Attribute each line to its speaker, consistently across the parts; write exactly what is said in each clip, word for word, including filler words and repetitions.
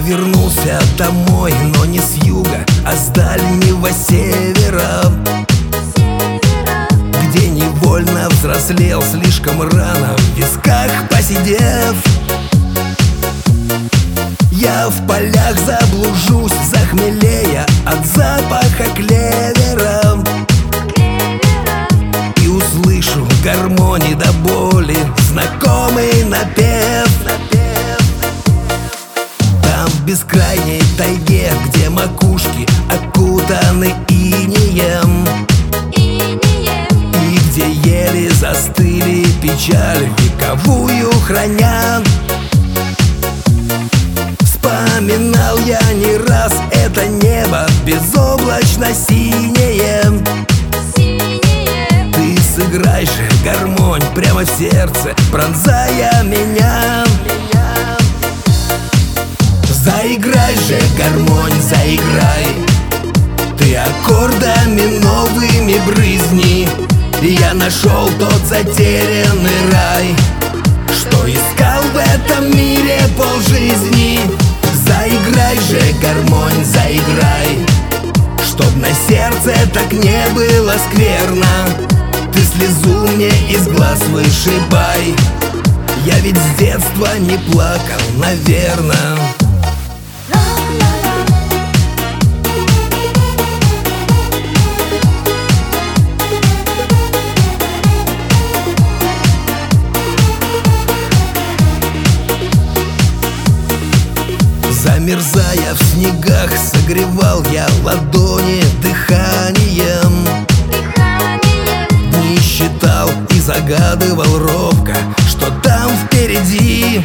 Speaker 1: вернулся домой, но не с юга, а с дальнего севера, где невольно взрослел слишком рано, в висках посидев. Я в полях заблужусь, захмелея от запаха клевера, и услышу в гармонии до боли знакомый напев. Там в бескрайней тайге, где макушки окутаны инеем, и где еле застыли печаль вековую храня, вспоминал я не раз это небо безоблачно-синее. Ты сыграй же гармонь прямо в сердце, пронзая меня. Заиграй же гармонь, заиграй, ты аккордами новыми брызни. Я нашел тот затерянный рай, что искал в этом мире полжизни. Заиграй же гармонь, заиграй, чтоб на сердце так не было скверно. Ты слезу мне из глаз вышибай, я ведь с детства не плакал, наверно. Замерзая в снегах, согревал я ладони дыханием, дни считал и загадывал робко, что там впереди.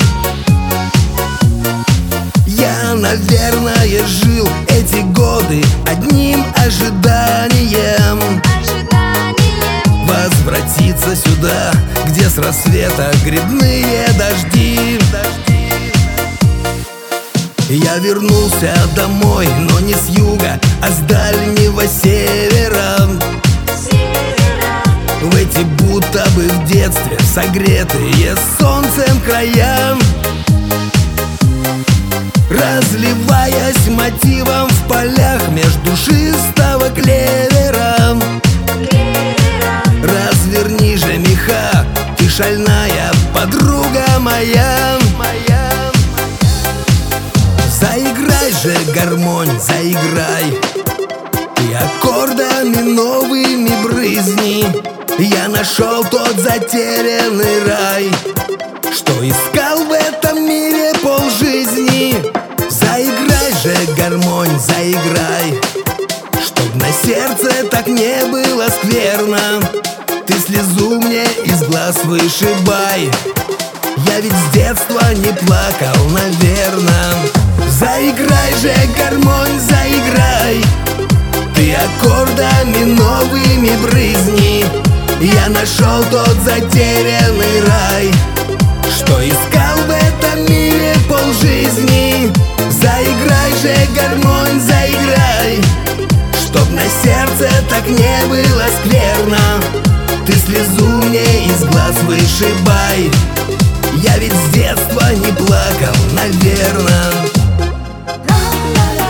Speaker 1: Я, наверное, жил эти годы одним ожиданием возвратиться сюда, где с рассвета грибные дожди. Я вернулся домой, но не с юга, а с дальнего севера, в эти будто бы в детстве согретые солнцем края, разливаясь мотивом в полях меж душистого клевера. Разверни же меха, ты шальная подруга моя. Заиграй же гармонь, заиграй, и аккордами новыми брызни. Я нашел тот затерянный рай, что искал в этом мире полжизни. Заиграй же гармонь, заиграй, чтоб на сердце так не было скверно. Ты слезу мне из глаз вышибай, я ведь с детства не плакал, наверно. Заиграй же гармонь, заиграй, ты аккордами новыми брызни. Я нашел тот затерянный рай, что искал в этом мире полжизни. Заиграй же гармонь, заиграй, чтоб на сердце так не было скверно. Ты слезу мне из глаз вышибай, я ведь с детства не плакал, наверно.